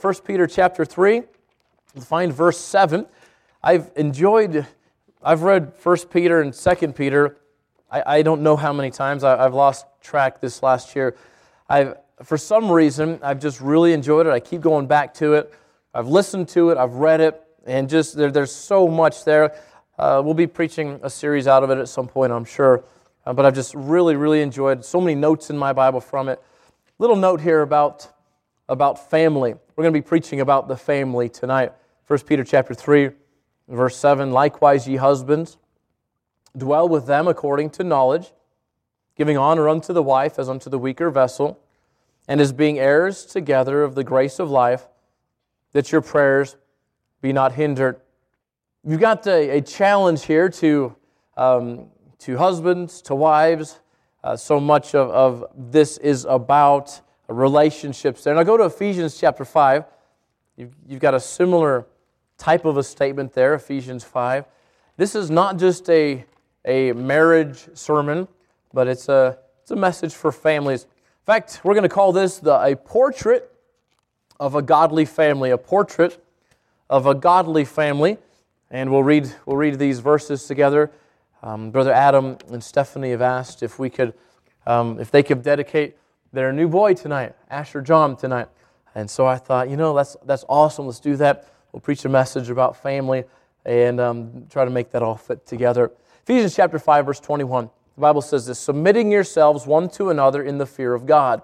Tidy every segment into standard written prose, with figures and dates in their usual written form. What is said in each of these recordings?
1 Peter chapter 3. We'll find verse 7. I've read 1 Peter and 2 Peter. I don't know how many times. I've lost track this last year. For some reason, I've just really enjoyed it. I keep going back to it. I've listened to it. I've read it. And just there's so much there. We'll be preaching a series out of it at some point, I'm sure. But I've just really, really enjoyed so many notes in my Bible from it. Little note here about family. We're going to be preaching about the family tonight. 1 Peter chapter 3, verse 7. Likewise, ye husbands, dwell with them according to knowledge, giving honor unto the wife as unto the weaker vessel, and as being heirs together of the grace of life, that your prayers be not hindered. You've got a challenge here to husbands, to wives. So much of this is about relationships there. Now go to Ephesians chapter 5. You've got a similar type of a statement there, Ephesians 5. This is not just a marriage sermon, but it's a message for families. In fact, we're going to call this a portrait of a godly family, a portrait of a godly family. And we'll read these verses together. Brother Adam and Stephanie have asked if they could dedicate their new boy tonight, Asher John tonight. And so I thought, that's awesome. Let's do that. We'll preach a message about family and try to make that all fit together. Ephesians chapter 5, verse 21. The Bible says this, submitting yourselves one to another in the fear of God.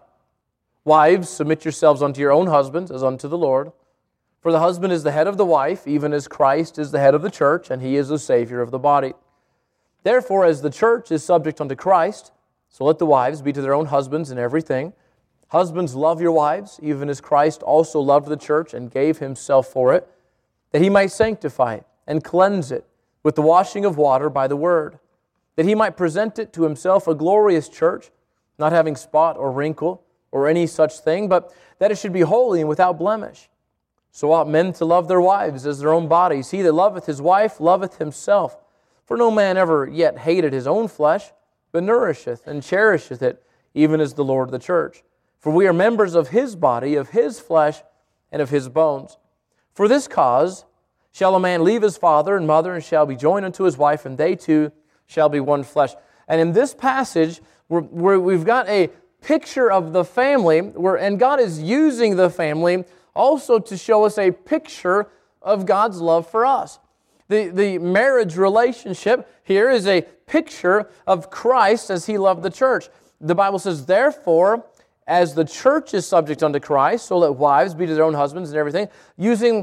Wives, submit yourselves unto your own husbands as unto the Lord. For the husband is the head of the wife, even as Christ is the head of the church, and He is the Savior of the body. Therefore, as the church is subject unto Christ, so let the wives be to their own husbands in everything. Husbands, love your wives, even as Christ also loved the church and gave Himself for it, that He might sanctify it and cleanse it with the washing of water by the word, that He might present it to Himself a glorious church, not having spot or wrinkle or any such thing, but that it should be holy and without blemish. So ought men to love their wives as their own bodies. He that loveth his wife loveth himself. For no man ever yet hated his own flesh, but nourisheth and cherisheth it, even as the Lord the church. For we are members of His body, of His flesh, and of His bones. For this cause shall a man leave his father and mother, and shall be joined unto his wife, and they two shall be one flesh. And in this passage, we've got a picture of the family, and God is using the family also to show us a picture of God's love for us. The marriage relationship here is a picture of Christ as He loved the church. The Bible says, therefore, as the church is subject unto Christ, so let wives be to their own husbands and everything, using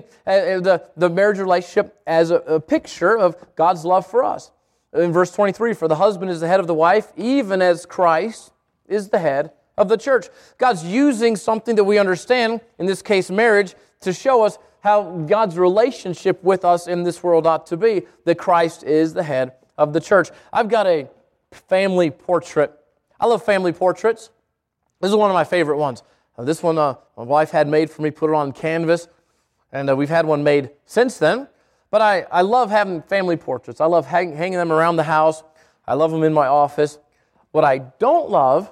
the marriage relationship as a picture of God's love for us. In verse 23, for the husband is the head of the wife, even as Christ is the head of the church. God's using something that we understand, in this case marriage, to show us how God's relationship with us in this world ought to be, that Christ is the head of the church. I've got a family portrait. I love family portraits. This is one of my favorite ones. This one my wife had made for me, put it on canvas, and we've had one made since then. But I love having family portraits. I love hanging them around the house. I love them in my office. What I don't love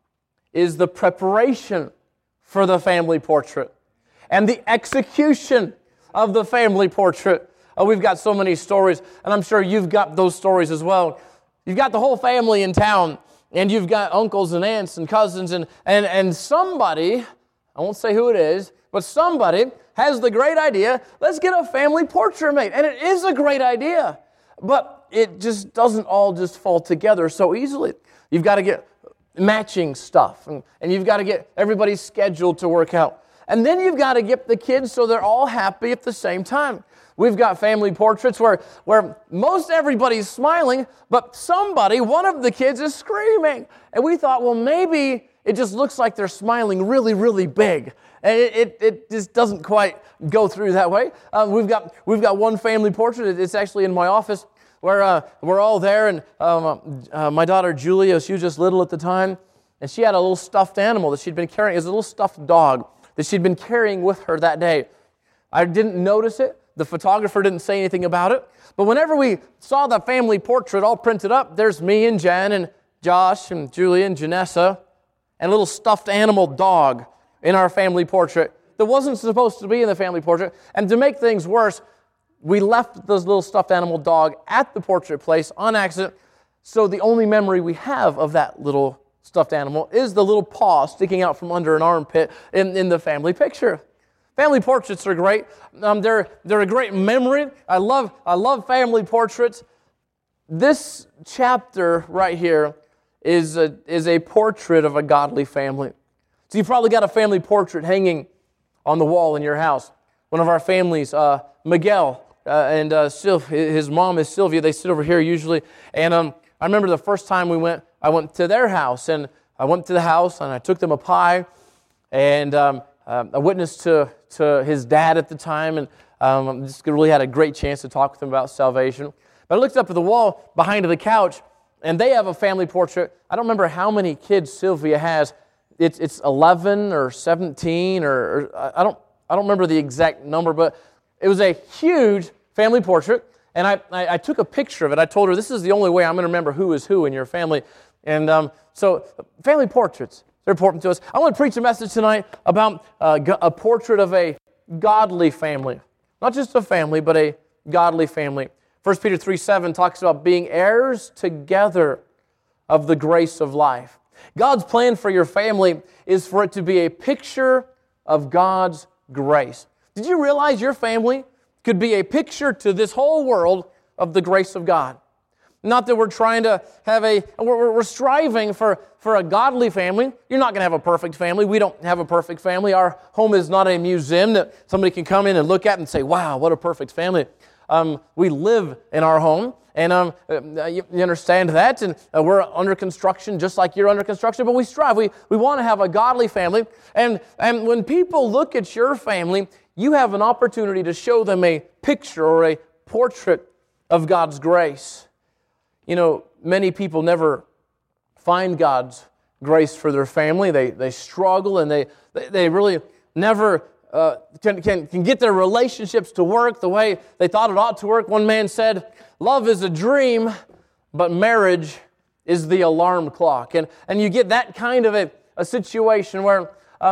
is the preparation for the family portrait and the execution of the family portrait. We've got so many stories, and I'm sure you've got those stories as well. You've got the whole family in town, and you've got uncles and aunts and cousins, and somebody, I won't say who it is, but somebody has the great idea, let's get a family portrait made. And it is a great idea, but it just doesn't all just fall together so easily. You've got to get matching stuff, and you've got to get everybody's schedule to work out. And then you've got to get the kids so they're all happy at the same time. We've got family portraits where most everybody's smiling, but one of the kids is screaming. And we thought, well, maybe it just looks like they're smiling really, really big. And it just doesn't quite go through that way. We've got one family portrait. It's actually in my office where we're all there. And my daughter Julia, she was just little at the time, and she had a little stuffed animal that she'd been carrying. It was a little stuffed dog that she'd been carrying with her that day. I didn't notice it. The photographer didn't say anything about it. But whenever we saw the family portrait all printed up, there's me and Jen and Josh and Julia and Janessa and a little stuffed animal dog in our family portrait. that wasn't supposed to be in the family portrait. And to make things worse, we left this little stuffed animal dog at the portrait place on accident, so the only memory we have of that little stuffed animal is the little paw sticking out from under an armpit in the family picture. Family portraits are great. They're a great memory. I love family portraits. This chapter right here is a portrait of a godly family. So you've probably got a family portrait hanging on the wall in your house. One of our families, Miguel and his mom is Sylvia. They sit over here usually. And I remember the first time I went to their house, and I went to the house and I took them a pie, and I witnessed to his dad at the time, and just really had a great chance to talk with him about salvation. But I looked up at the wall behind the couch, and they have a family portrait. I don't remember how many kids Sylvia has. It's 11 or 17, or I don't remember the exact number, but it was a huge family portrait. And I took a picture of it. I told her, this is the only way I'm going to remember who is who in your family. And so family portraits, they're important to us. I want to preach a message tonight about a portrait of a godly family. Not just a family, but a godly family. 1 Peter 3:7 talks about being heirs together of the grace of life. God's plan for your family is for it to be a picture of God's grace. Did you realize your family could be a picture to this whole world of the grace of God? Not that we're trying to have we're striving for a godly family. You're not going to have a perfect family. We don't have a perfect family. Our home is not a museum that somebody can come in and look at and say, wow, what a perfect family. We live in our home, and you understand that, and we're under construction just like you're under construction, but we strive. We want to have a godly family, and when people look at your family, you have an opportunity to show them a picture or a portrait of God's grace. You know, many people never find God's grace for their family. They struggle, and they really never can get their relationships to work the way they thought it ought to work. One man said, love is a dream, but marriage is the alarm clock. And you get that kind of a situation where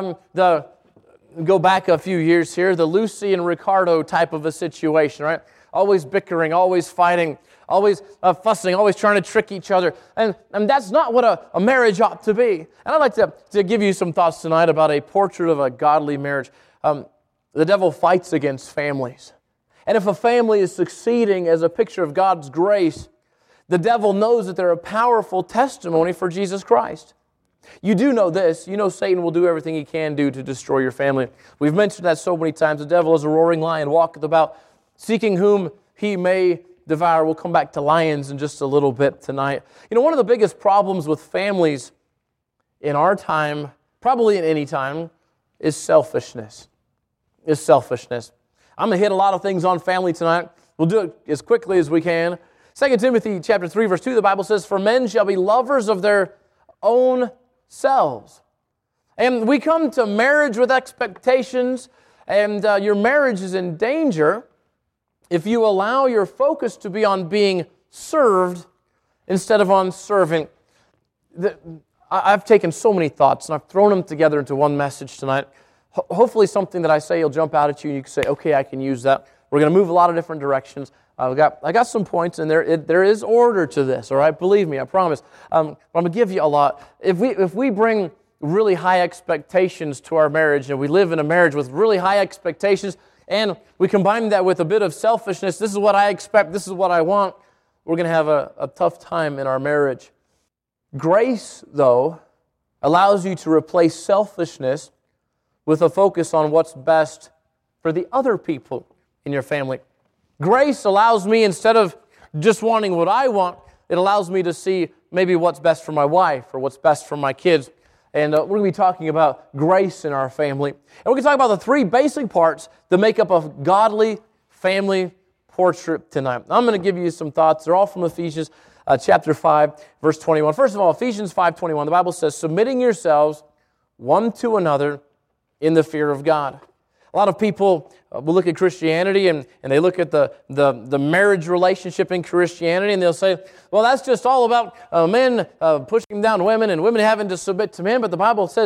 go back a few years here, the Lucy and Ricardo type of a situation, right? Always bickering, always fighting, always fussing, always trying to trick each other. And that's not what a marriage ought to be. And I'd like to give you some thoughts tonight about a portrait of a godly marriage. The devil fights against families. And if a family is succeeding as a picture of God's grace, the devil knows that they're a powerful testimony for Jesus Christ. You do know this. You know Satan will do everything he can do to destroy your family. We've mentioned that so many times. The devil is a roaring lion, walketh about, seeking whom he may devour. We'll come back to lions in just a little bit tonight. You know, one of the biggest problems with families in our time, probably in any time, is selfishness. I'm going to hit a lot of things on family tonight. We'll do it as quickly as we can. 2 Timothy chapter 3, verse 2, the Bible says, for men shall be lovers of their own selves. And we come to marriage with expectations, and your marriage is in danger if you allow your focus to be on being served instead of on serving. I've taken so many thoughts, and I've thrown them together into one message tonight. Hopefully something that I say will jump out at you, and you can say, okay, I can use that. We're going to move a lot of different directions. I got some points, and there is order to this, all right? Believe me, I promise. I'm going to give you a lot. If we bring really high expectations to our marriage, and we live in a marriage with really high expectations, and we combine that with a bit of selfishness, this is what I expect, this is what I want, we're going to have a tough time in our marriage. Grace, though, allows you to replace selfishness with a focus on what's best for the other people in your family. Grace allows me, instead of just wanting what I want, it allows me to see maybe what's best for my wife or what's best for my kids. And we're going to be talking about grace in our family. And we're going to talk about the three basic parts that make up a godly family portrait tonight. I'm going to give you some thoughts. They're all from Ephesians chapter 5, verse 21. First of all, Ephesians 5:21, the Bible says, submitting yourselves one to another in the fear of God. A lot of people will look at Christianity and they look at the marriage relationship in Christianity, and they'll say, well, that's just all about men pushing down women and women having to submit to men. But the Bible says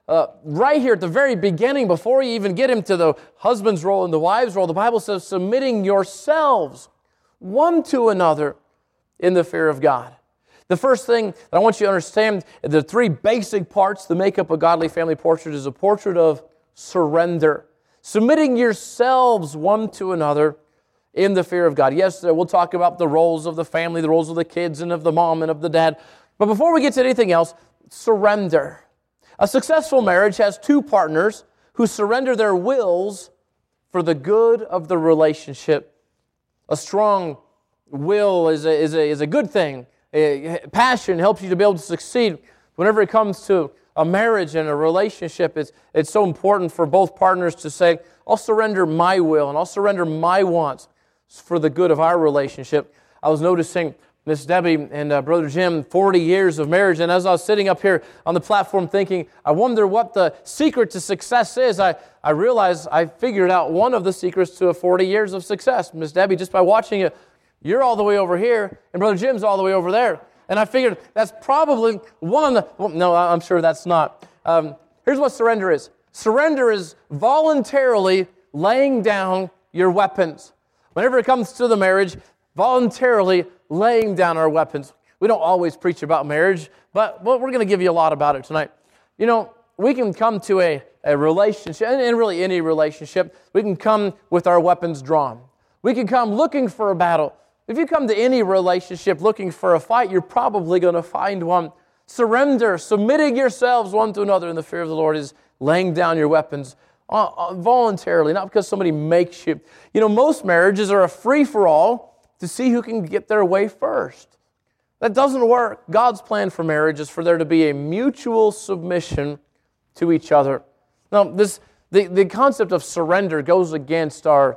right here at the very beginning, before you even get into the husband's role and the wife's role, the Bible says, submitting yourselves one to another in the fear of God. The first thing that I want you to understand, the three basic parts that make up a godly family portrait is a portrait of surrender. Submitting yourselves one to another in the fear of God. Yes, we'll talk about the roles of the family, the roles of the kids and of the mom and of the dad. But before we get to anything else, surrender. A successful marriage has two partners who surrender their wills for the good of the relationship. A strong will is a good thing. Passion helps you to be able to succeed. Whenever it comes to a marriage and a relationship, it's so important for both partners to say, I'll surrender my will and I'll surrender my wants for the good of our relationship. I was noticing Miss Debbie and Brother Jim, 40 years of marriage, and as I was sitting up here on the platform thinking, I wonder what the secret to success is, I realized I figured out one of the secrets to 40 years of success. Miss Debbie, just by watching it, you're all the way over here, and Brother Jim's all the way over there. And I figured that's probably one of the... Well, no, I'm sure that's not. Here's what surrender is. Surrender is voluntarily laying down your weapons. Whenever it comes to the marriage, voluntarily laying down our weapons. We don't always preach about marriage, but we're going to give you a lot about it tonight. You know, we can come to a relationship, and really any relationship, we can come with our weapons drawn. We can come looking for a battle. If you come to any relationship looking for a fight, you're probably going to find one. Surrender, submitting yourselves one to another in the fear of the Lord is laying down your weapons voluntarily, not because somebody makes you. You know, most marriages are a free-for-all to see who can get their way first. That doesn't work. God's plan for marriage is for there to be a mutual submission to each other. Now, the concept of surrender goes against our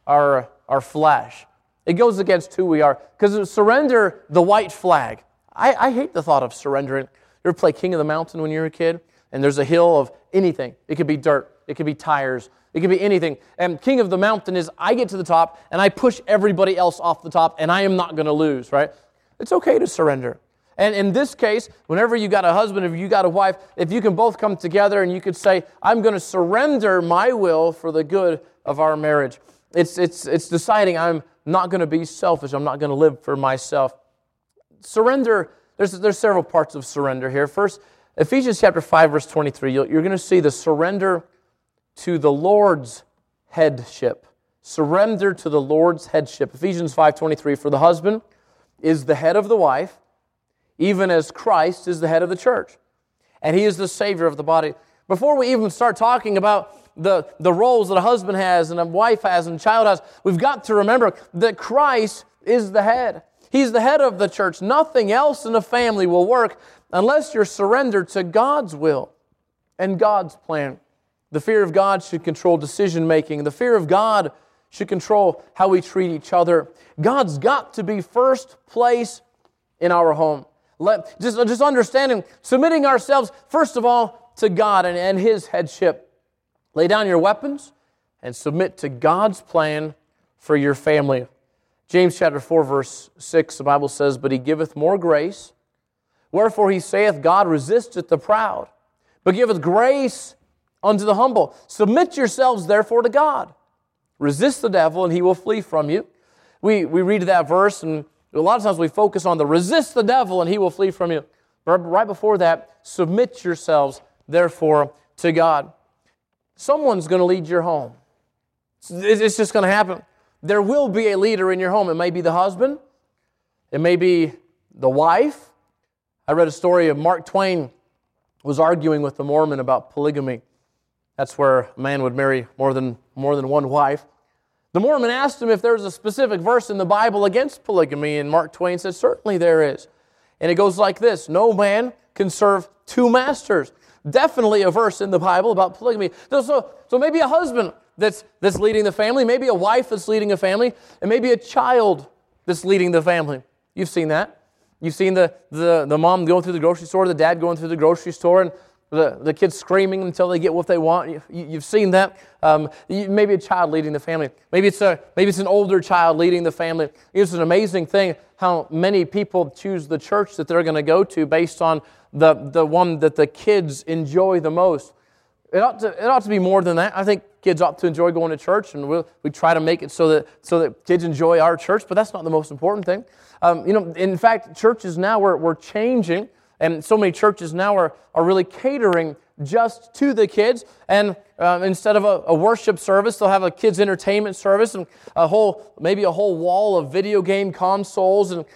flesh. It goes against who we are. Because surrender the white flag. I hate the thought of surrendering. You ever play King of the Mountain when you were a kid? And there's a hill of anything. It could be dirt. It could be tires. It could be anything. And King of the Mountain is I get to the top and I push everybody else off the top and I am not going to lose, right? It's okay to surrender. And in this case, whenever you got a husband, if you got a wife, if you can both come together and you could say, I'm going to surrender my will for the good of our marriage. It's deciding I'm not going to be selfish. I'm not going to live for myself. Surrender, there's several parts of surrender here. First, Ephesians chapter 5, verse 23, you're going to see the surrender to the Lord's headship. Surrender to the Lord's headship. Ephesians 5:23, for the husband is the head of the wife, even as Christ is the head of the church. And He is the Savior of the body. Before we even start talking about the roles that a husband has and a wife has and a child has, we've got to remember that Christ is the head. He's the head of the church. Nothing else in the family will work unless you're surrendered to God's will and God's plan. The fear of God should control decision-making. The fear of God should control how we treat each other. God's got to be first place in our home. Just understanding, submitting ourselves, first of all, to God and His headship. Lay down your weapons and submit to God's plan for your family. James chapter 4, verse 6, the Bible says, but He giveth more grace. Wherefore He saith, God resisteth the proud, but giveth grace unto the humble. Submit yourselves therefore to God. Resist the devil and he will flee from you. We read that verse and a lot of times we focus on the resist the devil and he will flee from you. But right before that, submit yourselves therefore to God. Someone's going to lead your home. It's just going to happen. There will be a leader in your home. It may be the husband. It may be the wife. I read a story of Mark Twain was arguing with the Mormon about polygamy. That's where a man would marry more than one wife. The Mormon asked him if there was a specific verse in the Bible against polygamy, and Mark Twain said, certainly there is. And it goes like this, no man can serve two masters. Definitely a verse in the Bible about polygamy. So maybe a husband that's leading the family, maybe a wife that's leading a family, and maybe a child that's leading the family. You've seen that. You've seen the mom going through the grocery store, the dad going through the grocery store, and the kids screaming until they get what they want. You've seen that. Maybe a child leading the family. Maybe it's an older child leading the family. It's an amazing thing how many people choose the church that they're going to go to based on the one that the kids enjoy the most. It ought to be more than that. I think kids ought to enjoy going to church, and we try to make it so that kids enjoy our church, but that's not the most important thing. In fact, churches now we're changing, and so many churches now are really catering just to the kids, and instead of a worship service, they'll have a kids' entertainment service, and maybe a whole wall of video game consoles, and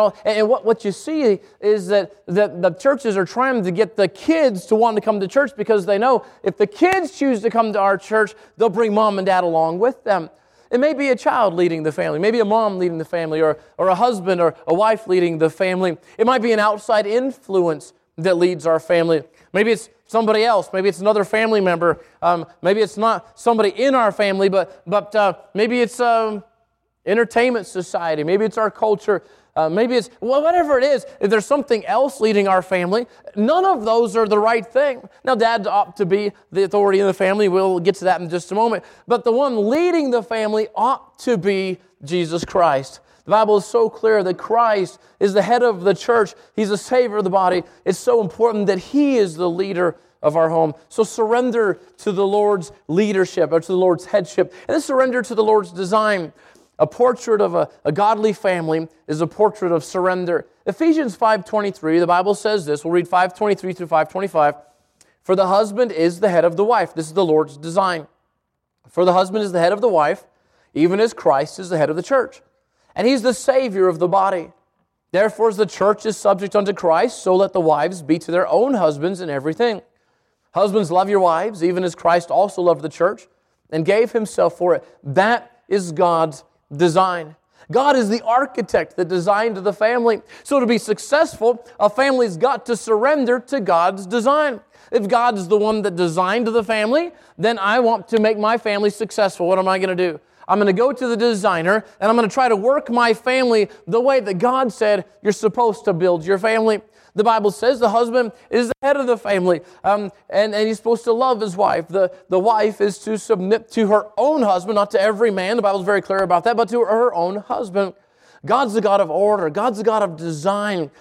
what you see is that the churches are trying to get the kids to want to come to church because they know if the kids choose to come to our church, they'll bring mom and dad along with them. It may be a child leading the family, maybe a mom leading the family, or a husband or a wife leading the family. It might be an outside influence that leads our family. Maybe it's somebody else. Maybe it's another family member. Maybe it's not somebody in our family, but maybe it's entertainment society. Maybe it's our culture. Maybe it's whatever it is. If there's something else leading our family, none of those are the right thing. Now, dad ought to be the authority in the family. We'll get to that in just a moment. But the one leading the family ought to be Jesus Christ. The Bible is so clear that Christ is the head of the church. He's the Savior of the body. It's so important that He is the leader of our home. So surrender to the Lord's leadership or to the Lord's headship. And then surrender to the Lord's design. A portrait of a godly family is a portrait of surrender. Ephesians 5:23, the Bible says this. We'll read 5:23 through 5:25. For the husband is the head of the wife. This is the Lord's design. For the husband is the head of the wife, even as Christ is the head of the church. And He's the Savior of the body. Therefore, as the church is subject unto Christ, so let the wives be to their own husbands in everything. Husbands, love your wives, even as Christ also loved the church and gave Himself for it. That is God's design. God is the architect that designed the family. So to be successful, a family's got to surrender to God's design. If God is the one that designed the family, then I want to make my family successful. What am I going to do? I'm going to go to the designer, and I'm going to try to work my family the way that God said you're supposed to build your family. The Bible says the husband is the head of the family, and he's supposed to love his wife. The wife is to submit to her own husband, not to every man. The Bible's very clear about that, but to her own husband. God's the God of order. God's the God of design.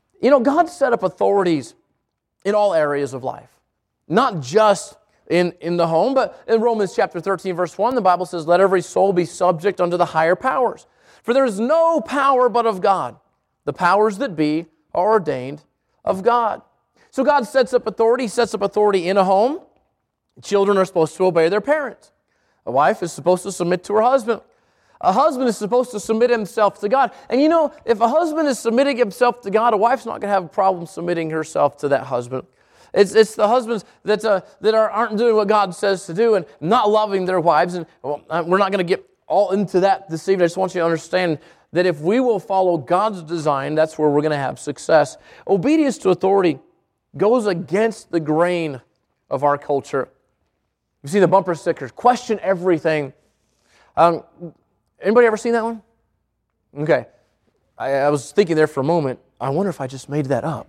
God set up authorities in all areas of life, not just in the home, but in Romans chapter 13, verse 1, the Bible says, let every soul be subject unto the higher powers. For there is no power but of God. The powers that be are ordained of God. So God sets up authority. He sets up authority in a home. Children are supposed to obey their parents. A wife is supposed to submit to her husband. A husband is supposed to submit himself to God. And if a husband is submitting himself to God, a wife's not going to have a problem submitting herself to that husband. It's the husbands that aren't doing what God says to do and not loving their wives. And we're not going to get all into that this evening. I just want you to understand that if we will follow God's design, that's where we're going to have success. Obedience to authority goes against the grain of our culture. You see the bumper stickers, question everything. Anybody ever seen that one? Okay. I was thinking there for a moment, I wonder if I just made that up.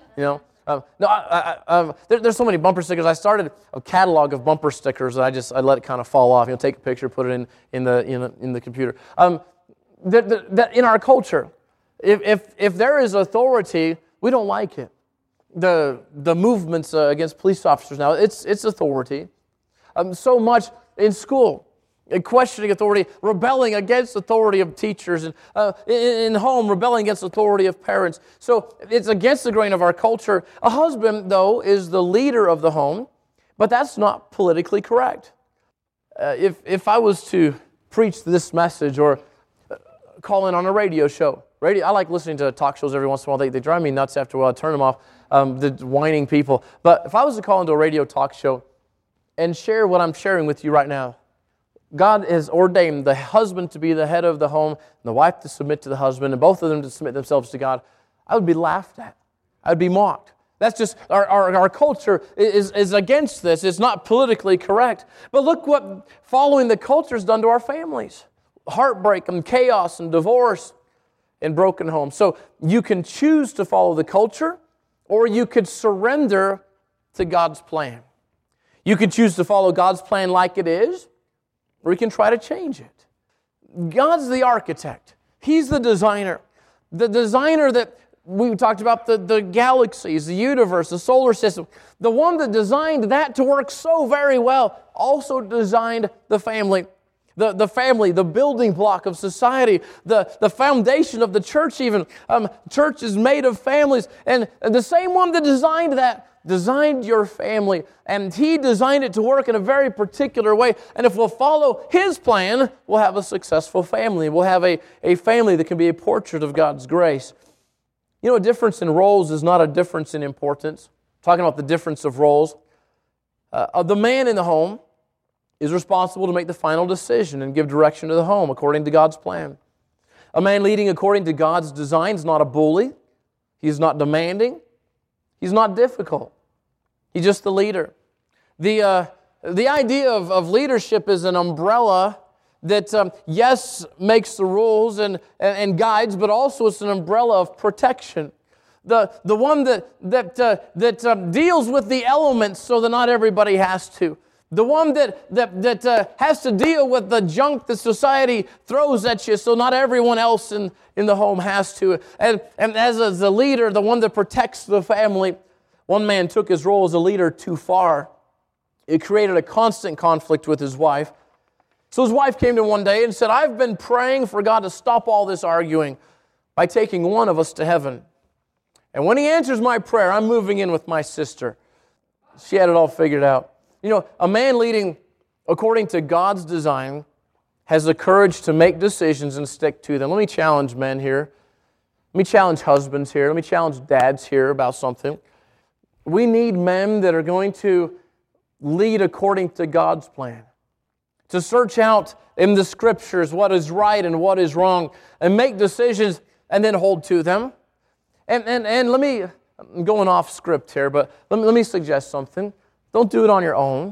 There's so many bumper stickers. I started a catalog of bumper stickers that I let it kind of fall off. Take a picture, put it in the computer. That in our culture, if there is authority, we don't like it. The movements against police officers now, it's authority. So much in school, questioning authority, rebelling against authority of teachers, and in home, rebelling against authority of parents. So it's against the grain of our culture. A husband, though, is the leader of the home, but that's not politically correct. If I was to preach this message or call in on a radio show, I like listening to talk shows every once in a while. They drive me nuts after a while. I turn them off, the whining people. But if I was to call into a radio talk show and share what I'm sharing with you right now, God has ordained the husband to be the head of the home and the wife to submit to the husband and both of them to submit themselves to God. I would be laughed at. I would be mocked. That's just, our culture is against this. It's not politically correct. But look what following the culture has done to our families. Heartbreak and chaos and divorce and broken homes. So you can choose to follow the culture or you could surrender to God's plan. You could choose to follow God's plan like it is, or you can try to change it. God's the architect. He's the designer. The designer that we talked about the galaxies, the universe, the solar system. The one that designed that to work so very well also designed the family. The family, the building block of society, the foundation of the church even. Church is made of families. And the same one that designed that designed your family. And He designed it to work in a very particular way. And if we'll follow His plan, we'll have a successful family. We'll have a family that can be a portrait of God's grace. You know, a difference in roles is not a difference in importance. Talking about the difference of roles. The man in the home is responsible to make the final decision and give direction to the home according to God's plan. A man leading according to God's design is not a bully. He's not demanding. He's not difficult. He's just the leader. The idea of leadership is an umbrella that, yes, makes the rules and guides, but also it's an umbrella of protection. The one that deals with the elements so that not everybody has to. The one that has to deal with the junk that society throws at you so not everyone else in the home has to. And as a leader, the one that protects the family. One man took his role as a leader too far. It created a constant conflict with his wife. So his wife came to him one day and said, I've been praying for God to stop all this arguing by taking one of us to heaven. And when He answers my prayer, I'm moving in with my sister. She had it all figured out. You know, a man leading according to God's design has the courage to make decisions and stick to them. Let me challenge men here. Let me challenge husbands here. Let me challenge dads here about something. We need men that are going to lead according to God's plan. To search out in the Scriptures what is right and what is wrong and make decisions and then hold to them. And let me, I'm going off script here, but let me suggest something. Don't do it on your own.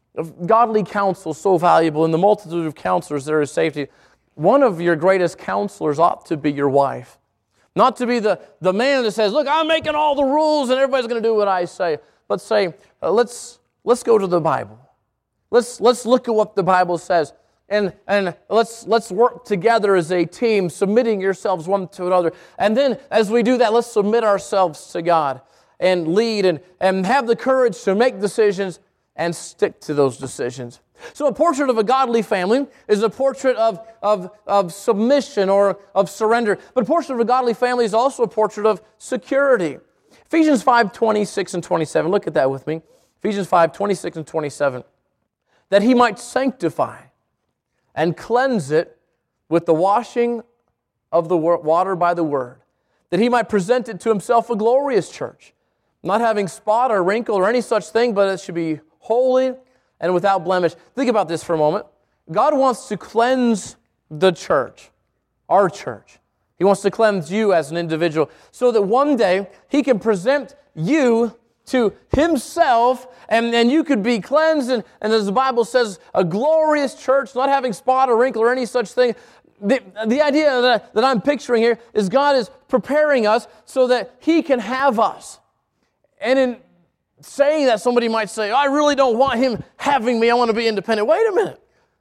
Godly counsel is so valuable. In the multitude of counselors, there is safety. One of your greatest counselors ought to be your wife. Not to be the man that says, look, I'm making all the rules and everybody's going to do what I say. But say, let's go to the Bible. Let's look at what the Bible says. And let's work together as a team, submitting yourselves one to another. And then as we do that, let's submit ourselves to God and lead and have the courage to make decisions and stick to those decisions. So a portrait of a godly family is a portrait of submission or of surrender. But a portrait of a godly family is also a portrait of security. Ephesians 5:26 and 27. Look at that with me. Ephesians 5:26 and 27. That He might sanctify and cleanse it with the washing of the water by the word. That He might present it to Himself a glorious church, not having spot or wrinkle or any such thing, but it should be holy and without blemish. Think about this for a moment. God wants to cleanse the church, our church. He wants to cleanse you as an individual so that one day He can present you to Himself and you could be cleansed and as the Bible says, a glorious church, not having spot or wrinkle or any such thing. The idea that I'm picturing here is God is preparing us so that He can have us. And in saying that, somebody might say, I really don't want Him having me. I want to be independent. Wait a minute.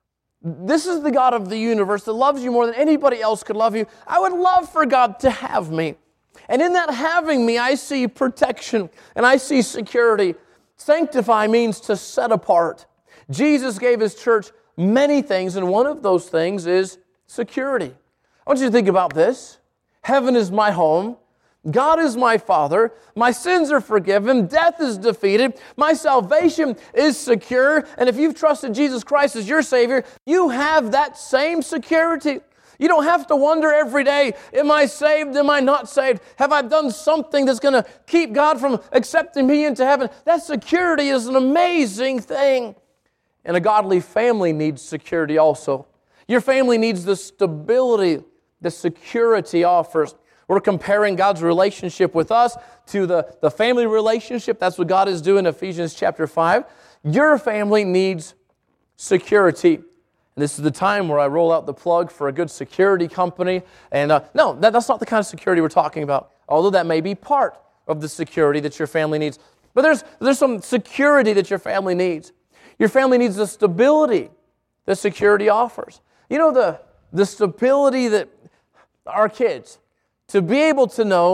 This is the God of the universe that loves you more than anybody else could love you. I would love for God to have me. And in that having me, I see protection and I see security. Sanctify means to set apart. Jesus gave His church many things, and one of those things is security. I want you to think about this. Heaven is my home. God is my Father. My sins are forgiven. Death is defeated. My salvation is secure. And if you've trusted Jesus Christ as your Savior, you have that same security. You don't have to wonder every day, am I saved? Am I not saved? Have I done something that's going to keep God from accepting me into heaven? That security is an amazing thing. And a godly family needs security also. Your family needs the stability that security offers. We're comparing God's relationship with us to the family relationship. That's what God is doing in Ephesians chapter 5. Your family needs security. And this is the time where I roll out the plug for a good security company. And no, that's not the kind of security we're talking about, although that may be part of the security that your family needs. But there's some security that your family needs. Your family needs the stability that security offers. You know, the stability that our kids, to be able to know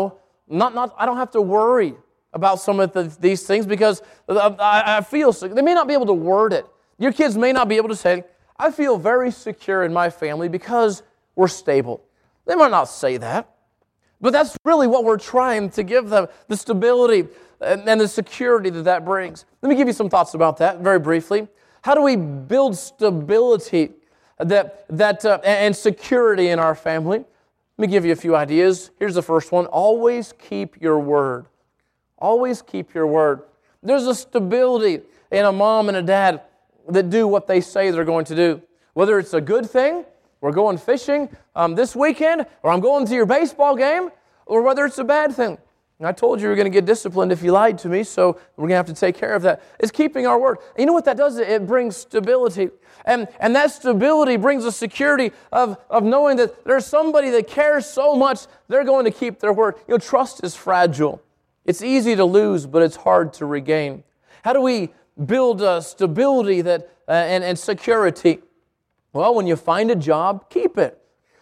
I don't have to worry about some of these things because I feel secure. They may not be able to word it. Your kids may not be able to say, I feel very secure in my family because we're stable. They might not say that, but that's really what we're trying to give them, the stability and the security that brings. Let me give you some thoughts about that very briefly. How do we build stability and security in our family? Let me give you a few ideas. Here's the first one. Always keep your word. Always keep your word. There's a stability in a mom and a dad that do what they say they're going to do. Whether it's a good thing, we're going fishing this weekend, or I'm going to your baseball game, or whether it's a bad thing. And I told you were going to get disciplined if you lied to me, so we're going to have to take care of that. It's keeping our word. And you know what that does? It brings stability. And that stability brings a security of knowing that there's somebody that cares so much, they're going to keep their word. You know, trust is fragile. It's easy to lose, but it's hard to regain. How do we build stability and security? Well, when you find a job, keep it.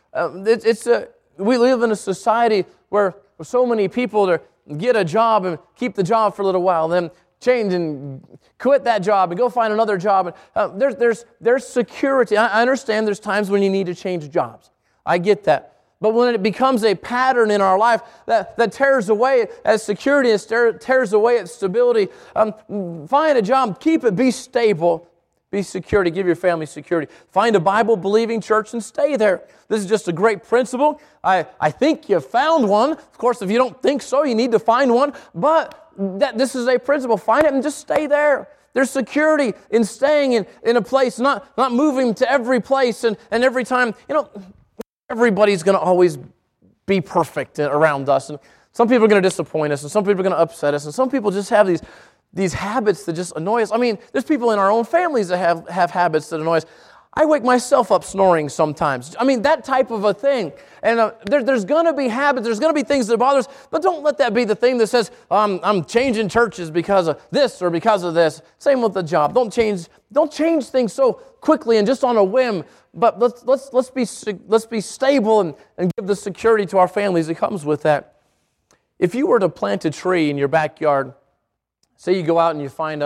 We live in a society where so many people get a job and keep the job for a little while, then change and quit that job and go find another job. There's security. I understand there's times when you need to change jobs. I get that. But when it becomes a pattern in our life that tears away at security and tears away at stability, find a job, keep it, be stable, be security, give your family security. Find a Bible-believing church and stay there. This is just a great principle. I think you found one. Of course, if you don't think so, you need to find one. But this is a principle. Find it and just stay there. There's security in staying in a place, not moving to every place and every time. You know, everybody's going to always be perfect around us. And some people are going to disappoint us, and some people are going to upset us, and some people just have these habits that just annoy us. I mean, there's people in our own families that have habits that annoy us. I wake myself up snoring sometimes. I mean, that type of a thing. And there's going to be habits, there's going to be things that bother us, but don't let that be the thing that says, I'm changing churches because of this or because of this. Same with the job. Don't change things so quickly and just on a whim, but let's be stable and give the security to our families that comes with that. If you were to plant a tree in your backyard, say you go out and you find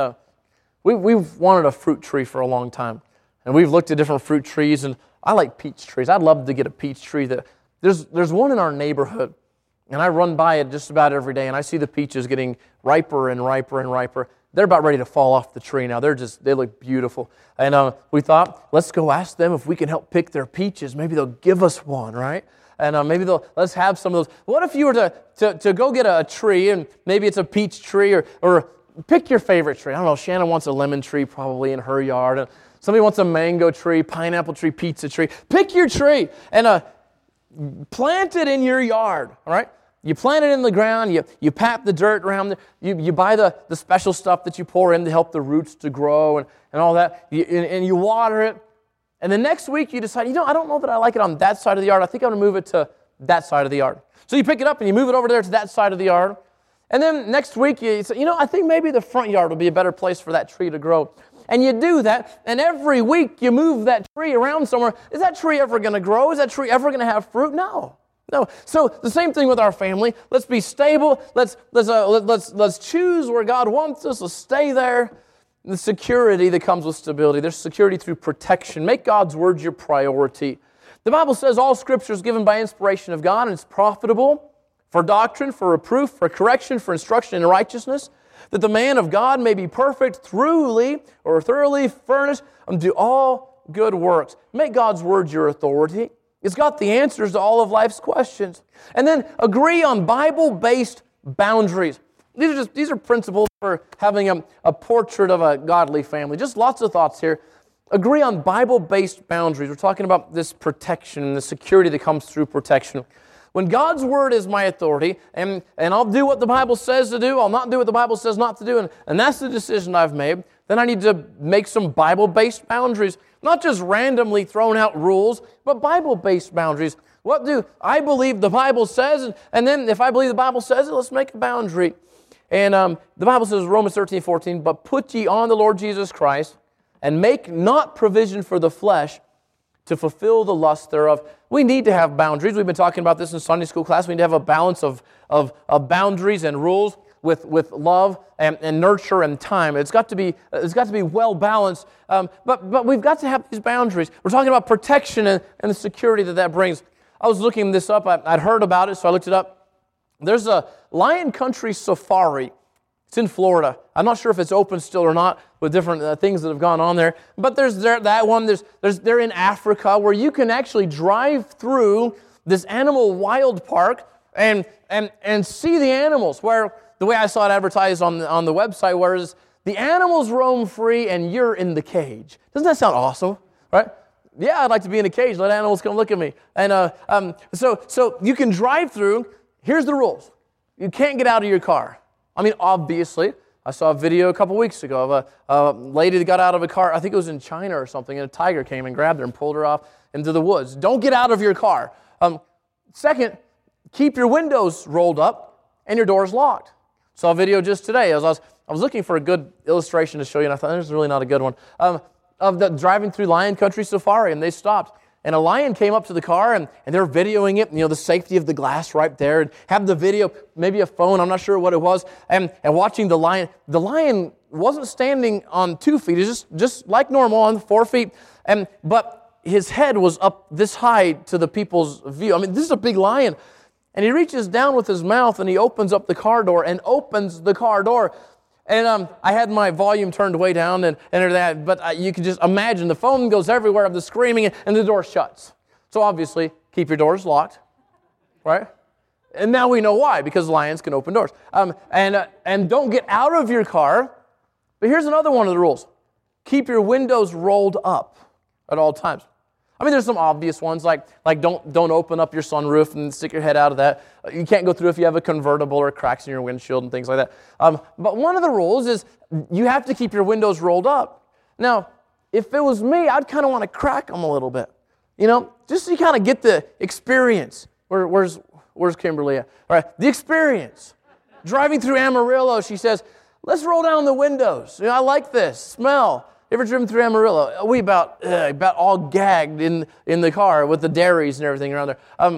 we've wanted a fruit tree for a long time. And we've looked at different fruit trees, and I like peach trees. I'd love to get a peach tree. There's one in our neighborhood, and I run by it just about every day, and I see the peaches getting riper and riper and riper. They're about ready to fall off the tree now. They look beautiful. And we thought, let's go ask them if we can help pick their peaches. Maybe they'll give us one, right? And maybe let's have some of those. What if you were to go get a tree, and maybe it's a peach tree, or pick your favorite tree. I don't know, Shannon wants a lemon tree probably in her yard, and somebody wants a mango tree, pineapple tree, pizza tree. Pick your tree and plant it in your yard, all right? You plant it in the ground, you pat the dirt around there, you buy the special stuff that you pour in to help the roots to grow and all that, and you water it. And the next week you decide, I don't know that I like it on that side of the yard. I think I'm going to move it to that side of the yard. So you pick it up and you move it over there to that side of the yard. And then next week you say, I think maybe the front yard will be a better place for that tree to grow. And you do that, and every week you move that tree around somewhere. Is that tree ever going to grow? Is that tree ever going to have fruit? No. So the same thing with our family. Let's be stable. Let's choose where God wants us. Let's stay there. The security that comes with stability. There's security through protection. Make God's word your priority. The Bible says all Scripture is given by inspiration of God, and it's profitable for doctrine, for reproof, for correction, for instruction in righteousness, that the man of God may be perfect, thoroughly furnished unto all good works. Make God's word your authority. It's got the answers to all of life's questions. And then agree on Bible-based boundaries. These are principles for having a portrait of a godly family. Just lots of thoughts here. Agree on Bible-based boundaries. We're talking about this protection and the security that comes through protection. When God's word is my authority, and I'll do what the Bible says to do, I'll not do what the Bible says not to do, and that's the decision I've made, then I need to make some Bible-based boundaries. Not just randomly thrown out rules, but Bible-based boundaries. What do I believe the Bible says? And then if I believe the Bible says it, let's make a boundary. And the Bible says, Romans 13:14, but put ye on the Lord Jesus Christ, and make not provision for the flesh to fulfill the lust thereof. We need to have boundaries. We've been talking about this in Sunday school class. We need to have a balance of boundaries and rules with love and nurture and time. It's got to be well balanced. But we've got to have these boundaries. We're talking about protection and the security that brings. I was looking this up. I'd heard about it, so I looked it up. There's a Lion Country Safari. It's in Florida. I'm not sure if it's open still or not with different things that have gone on there. But there's that one. They're in Africa where you can actually drive through this animal wild park and see the animals. Where the way I saw it advertised on the website, whereas the animals roam free and you're in the cage. Doesn't that sound awesome? Right? Yeah, I'd like to be in a cage. Let animals come look at me. And so you can drive through. Here's the rules. You can't get out of your car. I mean, obviously, I saw a video a couple weeks ago of a lady that got out of a car, I think it was in China or something, and a tiger came and grabbed her and pulled her off into the woods. Don't get out of your car. Second, keep your windows rolled up and your doors locked. Saw a video just today. I was looking for a good illustration to show you, and I thought, this is really not a good one, of driving through Lion Country Safari, and they stopped. And a lion came up to the car, and they were videoing it, the safety of the glass right there, and have the video, maybe a phone, I'm not sure what it was, and watching the lion. The lion wasn't standing on 2 feet, he was just like normal on 4 feet, but his head was up this high to the people's view. I mean, this is a big lion. And he reaches down with his mouth, and he opens up the car door, and opens the car door. And I had my volume turned way down and that, but you can just imagine the phone goes everywhere of the screaming and the door shuts. So obviously, keep your doors locked, right? And now we know why, because lions can open doors. And don't get out of your car. But here's another one of the rules. Keep your windows rolled up at all times. I mean, there's some obvious ones like don't open up your sunroof and stick your head out of that. You can't go through if you have a convertible or cracks in your windshield and things like that. But one of the rules is you have to keep your windows rolled up. Now, if it was me, I'd kind of want to crack them a little bit, just so you kind of get the experience. Where's Kimberly at? All right, the experience. Driving through Amarillo, she says, let's roll down the windows. I like this smell. Ever driven through Amarillo? We about all gagged in the car with the dairies and everything around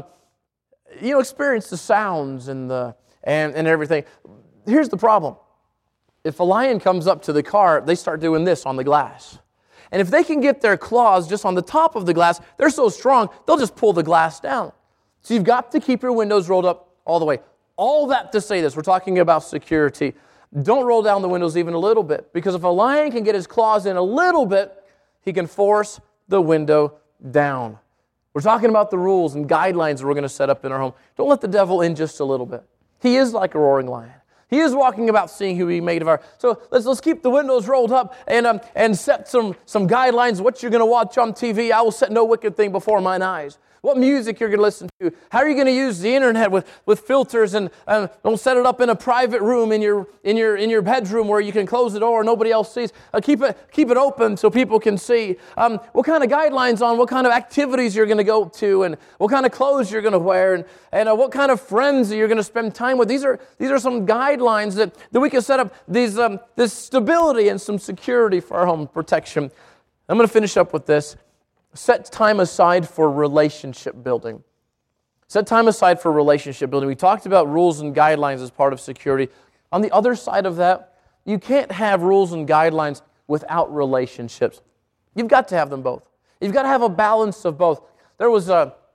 there. Experience the sounds and everything. Here's the problem. If a lion comes up to the car, they start doing this on the glass. And if they can get their claws just on the top of the glass, they're so strong, they'll just pull the glass down. So you've got to keep your windows rolled up all the way. All that to say this, we're talking about security. Don't roll down the windows even a little bit, because if a lion can get his claws in a little bit, he can force the window down. We're talking about the rules and guidelines that we're going to set up in our home. Don't let the devil in just a little bit. He is like a roaring lion. He is walking about seeing who he made of our. So let's keep the windows rolled up and set some guidelines. What you're going to watch on TV. I will set no wicked thing before mine eyes. What music you're going to listen to. How are you going to use the internet with filters and don't set it up in a private room in your bedroom where you can close the door and nobody else sees. Keep it open so people can see. What kind of guidelines on what kind of activities you're going to go to and what kind of clothes you're going to wear and what kind of friends that you're going to spend time with. These are some guidelines that we can set up this stability and some security for our home protection. I'm going to finish up with this. Set time aside for relationship building. Set time aside for relationship building. We talked about rules and guidelines as part of security. On the other side of that, you can't have rules and guidelines without relationships. You've got to have them both. You've got to have a balance of both. There was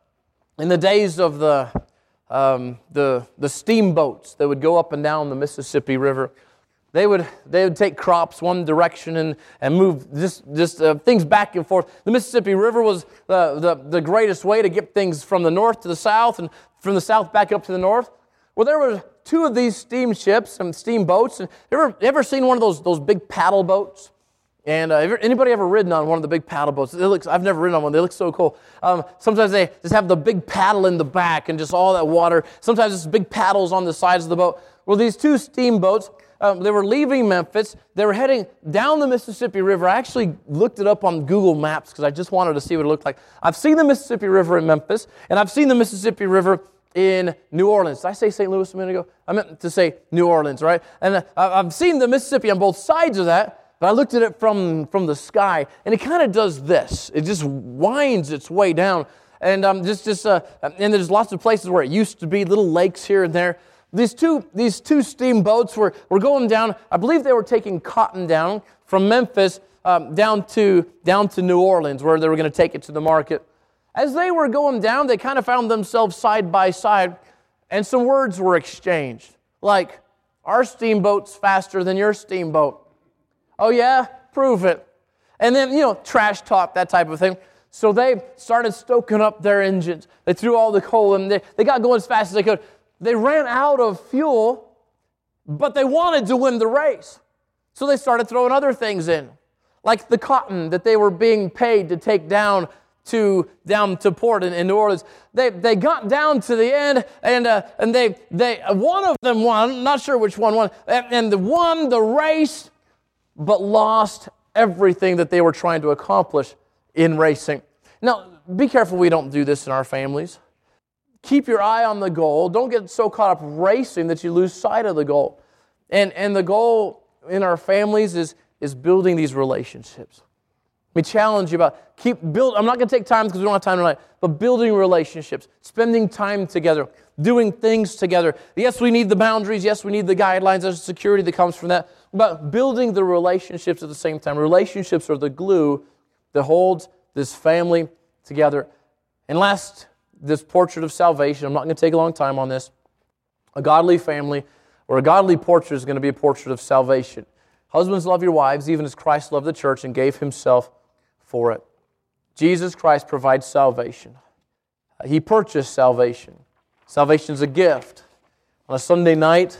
in the days of the steamboats that would go up and down the Mississippi River. They would take crops one direction and move just things back and forth. The Mississippi River was the greatest way to get things from the north to the south and from the south back up to the north. Well, there were two of these steamships and steamboats. And ever seen one of those big paddle boats? And anybody ever ridden on one of the big paddle boats? I've never ridden on one. They look so cool. Sometimes they just have the big paddle in the back and just all that water. Sometimes it's big paddles on the sides of the boat. Well, these two steamboats, they were leaving Memphis. They were heading down the Mississippi River. I actually looked it up on Google Maps because I just wanted to see what it looked like. I've seen the Mississippi River in Memphis, and I've seen the Mississippi River in New Orleans. Did I say St. Louis a minute ago? I meant to say New Orleans, right? And I've seen the Mississippi on both sides of that, but I looked at it from the sky, and it kind of does this. It just winds its way down. And and there's lots of places where it used to be, little lakes here and there. These two steamboats were going down. I believe they were taking cotton down from Memphis down to New Orleans, where they were going to take it to the market. As they were going down, they kind of found themselves side by side, and some words were exchanged, like, "Our steamboat's faster than your steamboat." "Oh yeah? Prove it." And then, trash talk, that type of thing. So they started stoking up their engines. They threw all the coal in. They got going as fast as they could. They ran out of fuel, but they wanted to win the race. So they started throwing other things in, like the cotton that they were being paid to take down to port in New Orleans. They got down to the end, and one of them won. Not sure which one won, and won the race, but lost everything that they were trying to accomplish in racing. Now, be careful we don't do this in our families. Keep your eye on the goal. Don't get so caught up racing that you lose sight of the goal. And the goal in our families is building these relationships. Let me challenge you about I'm not going to take time because we don't have time tonight, but building relationships, spending time together, doing things together. Yes, we need the boundaries. Yes, we need the guidelines. There's security that comes from that. But building the relationships at the same time. Relationships are the glue that holds this family together. And last, this portrait of salvation. I'm not going to take a long time on this. A godly family or a godly portrait is going to be a portrait of salvation. Husbands, love your wives, even as Christ loved the church and gave Himself for it. Jesus Christ provides salvation. He purchased salvation. Salvation is a gift. On a Sunday night,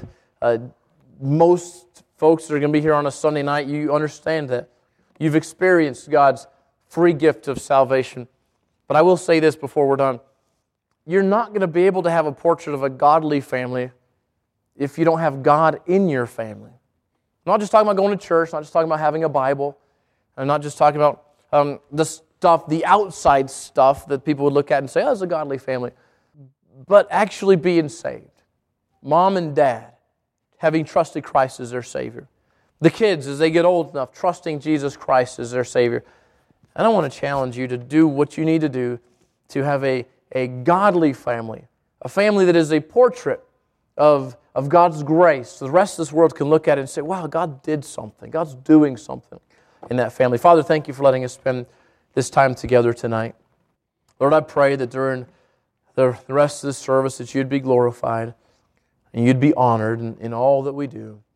most folks that are going to be here on a Sunday night, you understand that. You've experienced God's free gift of salvation. But I will say this before we're done. You're not going to be able to have a portrait of a godly family if you don't have God in your family. I'm not just talking about going to church, not just talking about having a Bible. I'm not just talking about the outside stuff that people would look at and say, "Oh, it's a godly family." But actually being saved. Mom and dad having trusted Christ as their Savior. The kids, as they get old enough, trusting Jesus Christ as their Savior. And I want to challenge you to do what you need to do to have a godly family. A family that is a portrait of God's grace. So the rest of this world can look at it and say, "Wow, God did something. God's doing something in that family." Father, thank you for letting us spend this time together tonight. Lord, I pray that during the rest of this service that you'd be glorified and you'd be honored in all that we do.